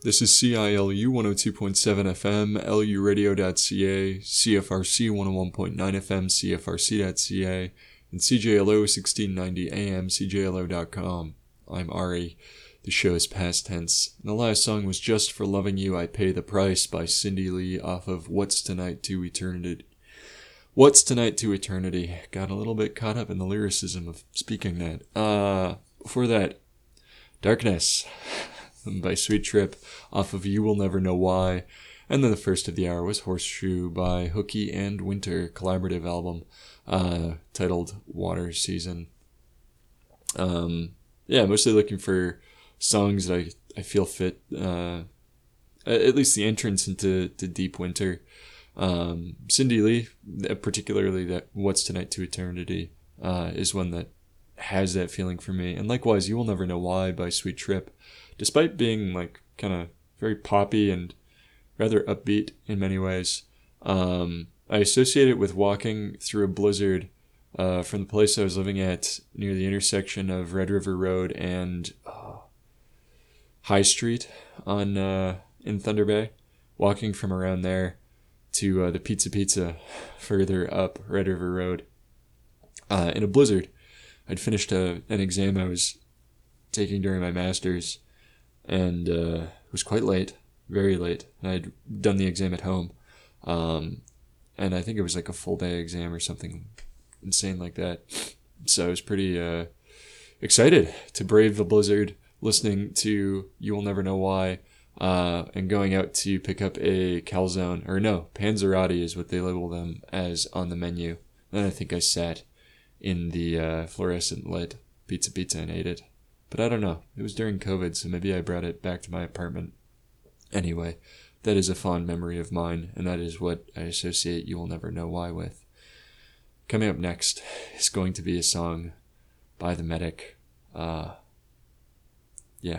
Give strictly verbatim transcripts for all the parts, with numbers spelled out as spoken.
This is C I L U one oh two point seven F M, L U radio dot C A, C F R C one oh one point nine F M, C F R C dot C A, and C J L O sixteen ninety A M, C J L O dot com. I'm Ari. The show is past tense. And the last song was Just for Loving You, I Pay the Price by Cindy Lee off of What's Tonight to Eternity. What's Tonight to Eternity. Got a little bit caught up in the lyricism of speaking that. Uh, before that, Darkness by Sweet Trip off of You Will Never Know Why. And then the first of the hour was Horseshoe by Hooky and Winter, collaborative album uh, titled Water Season. Um, yeah, mostly looking for songs that I, I feel fit, uh, at least the entrance into to Deep Winter. Um, Cindy Lee, particularly that What's Tonight to Eternity, uh, is one that has that feeling for me. And likewise, You Will Never Know Why by Sweet Trip, despite being like kind of very poppy and rather upbeat in many ways. Um, I associate it with walking through a blizzard uh, from the place I was living at near the intersection of Red River Road and uh, High Street on uh, in Thunder Bay, walking from around there to uh, the Pizza Pizza further up Red River Road uh, in a blizzard. I'd finished a, an exam I was taking during my master's, and uh, it was quite late, very late. And I'd done the exam at home, um, and I think it was like a full day exam or something insane like that. So I was pretty uh, excited to brave the blizzard, listening to You Will Never Know Why, uh, and going out to pick up a calzone, or no, panzerotti is what they label them as on the menu. And I think I sat in the uh, fluorescent lit Pizza Pizza and ate it. But I don't know. It was during COVID, so maybe I brought it back to my apartment. Anyway, that is a fond memory of mine, and that is what I associate You Will Never Know Why with. Coming up next is going to be a song by The Medic. Uh, yeah.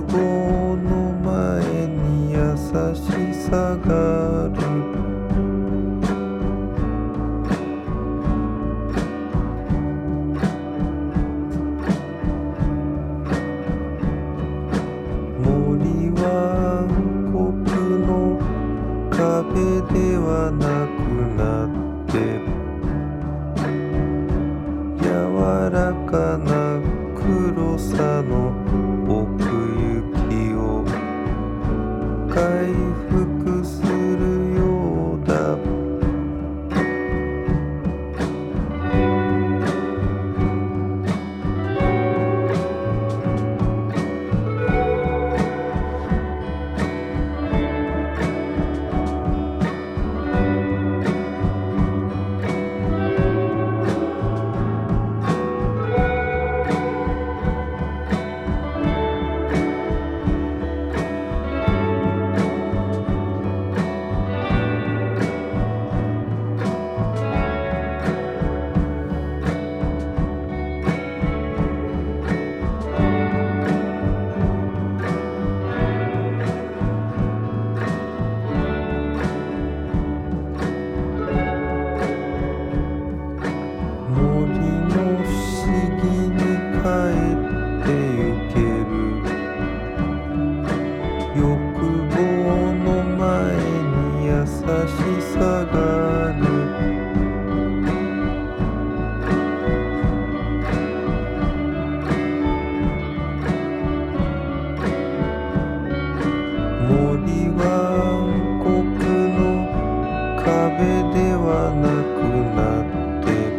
望の前に優しさがある。森は暗黒の壁ではなくなって柔らかな黒さの奥行きを回復するようだ。森は暗黒の壁ではなくなって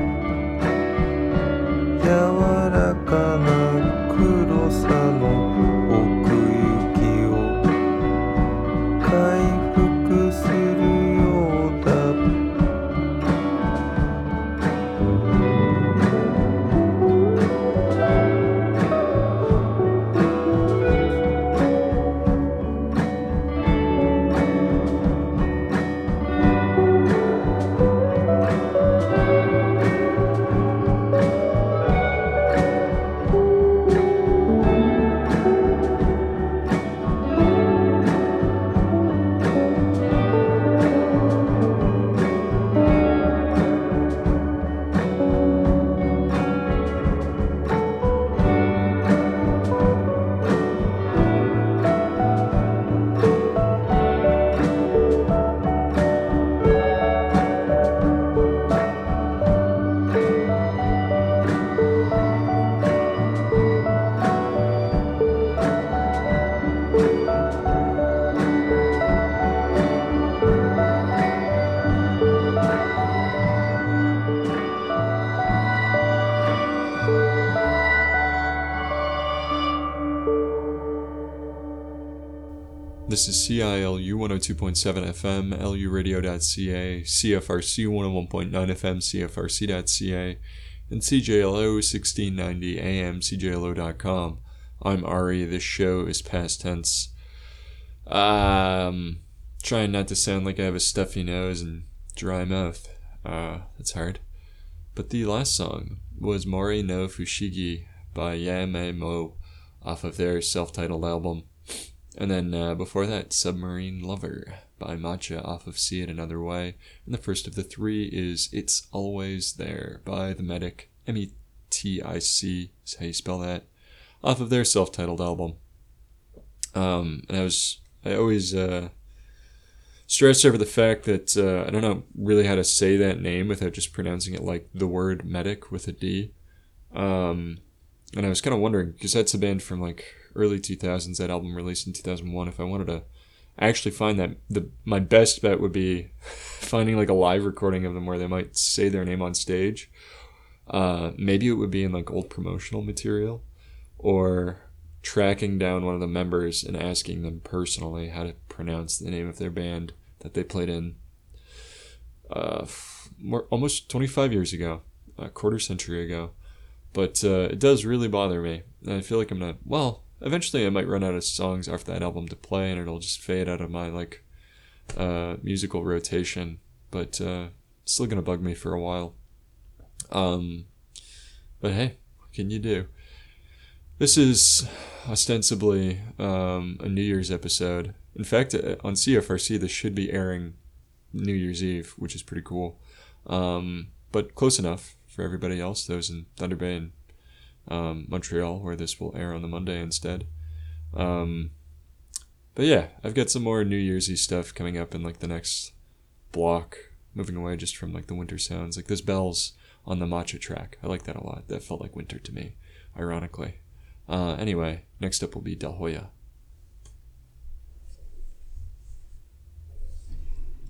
柔らかな黒さの奥行きを回復するようだ。 This is C I L U one oh two point seven F M, L U radio dot C A, C F R C one oh one point nine F M, C F R C dot C A, and C J L O sixteen ninety A M, C J L O dot com. I'm Ari. This show is past tense. Um, trying not to sound like I have a stuffy nose and dry mouth. Uh, that's hard. But the last song was Mori no Fushigi by Yame Mo off of their self-titled album. And then uh, before that, Submarine Lover by Matcha off of See It Another Way. And the first of the three is It's Always There by The Medic, M E T I C is how you spell that, off of their self-titled album. Um, and I was, I always uh, stress over the fact that uh, I don't know really how to say that name without just pronouncing it like the word Medic with a D. Um, and I was kind of wondering, because that's a band from like early two thousands, that album released in two thousand one. If I wanted to actually find that, the my best bet would be finding like a live recording of them where they might say their name on stage. Uh, maybe it would be in like old promotional material, or tracking down one of the members and asking them personally how to pronounce the name of their band that they played in uh, more, almost twenty-five years ago, a quarter century ago. But uh, it does really bother me. And I feel like I'm not, well, eventually I might run out of songs off that album to play and it'll just fade out of my like uh, musical rotation. But uh, it's still going to bug me for a while. Um, but hey, what can you do? This is ostensibly um, a New Year's episode. In fact, uh, on C F R C, this should be airing New Year's Eve, which is pretty cool. Um, but close enough for everybody else, those in Thunder Bay and um, Montreal, where this will air on the Monday instead. Um, but yeah, I've got some more New Year's Eve stuff coming up in like the next block, moving away just from like the winter sounds. Like this Bells on the Matcha track. I like that a lot. That felt like winter to me, ironically. Uh, anyway, next up will be Del Hoya.